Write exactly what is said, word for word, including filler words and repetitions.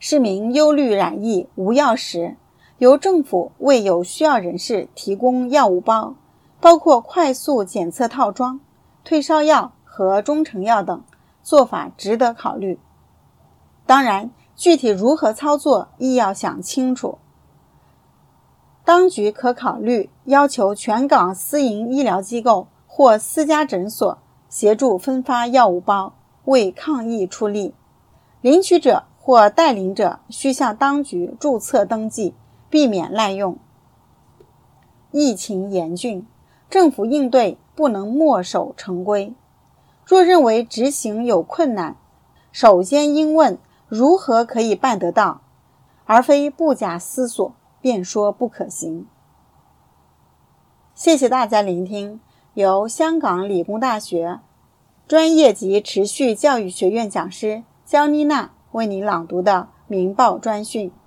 市民忧虑染疫无药时，由政府为有需要人士提供药物包，包括快速检测套装、退烧药和中成药等，做法值得考虑。当然，具体如何操作亦要想清楚。当局可考虑要求全港私营医疗机构或私家诊所协助分发药物包，为抗疫出力。领取者或带领者需向当局注册登记，避免滥用。疫情严峻，政府应对不能墨守成规。若认为执行有困难，首先应问如何可以办得到，而非不假思索便说不可行。谢谢大家聆听，由香港理工大学专业及持续教育学院讲师焦妮娜为您朗读的明报专讯。